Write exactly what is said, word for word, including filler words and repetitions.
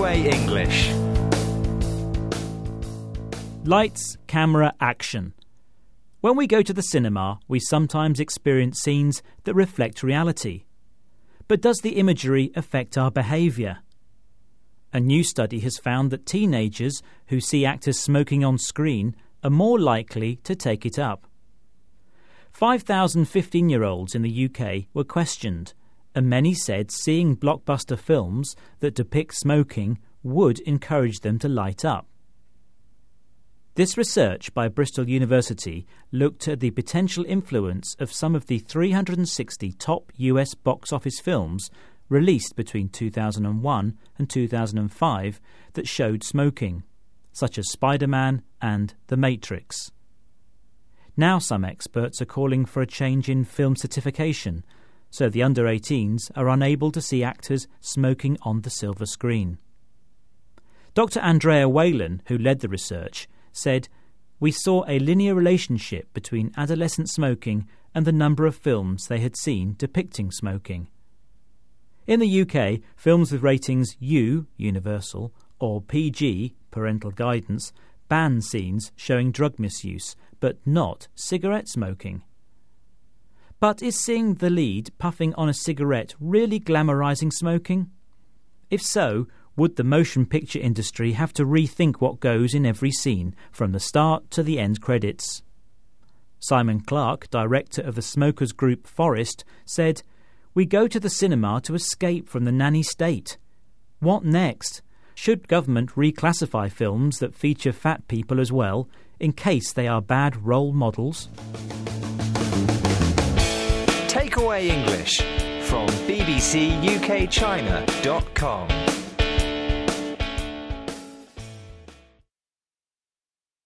Takeaway English. Lights, camera, action. When we go to the cinema, we sometimes experience scenes that reflect reality. But does the imagery affect our behaviour? A new study has found that teenagers who see actors smoking on screen are more likely to take it up. five thousand fifteen-year-olds in the U K were questioned, and many said seeing blockbuster films that depict smoking would encourage them to light up. This research by Bristol University looked at the potential influence of some of the three hundred sixty top U S box office films released between two thousand one and two thousand five that showed smoking, such as Spider-Man and The Matrix. Now some experts are calling for a change in film certification, so the under eighteens are unable to see actors smoking on the silver screen. Doctor Andrea Whalen, who led the research, said, "We saw a linear relationship between adolescent smoking and the number of films they had seen depicting smoking." In the U K, films with ratings U, Universal, or P G, Parental Guidance, ban scenes showing drug misuse, but not cigarette smoking. But is seeing the lead puffing on a cigarette really glamorising smoking? If so, would the motion picture industry have to rethink what goes in every scene, from the start to the end credits? Simon Clark, director of the smokers group Forest, said, "We go to the cinema to escape from the nanny state. What next? Should government reclassify films that feature fat people as well, in case they are bad role models?" Takeaway English from b b c u k china dot com.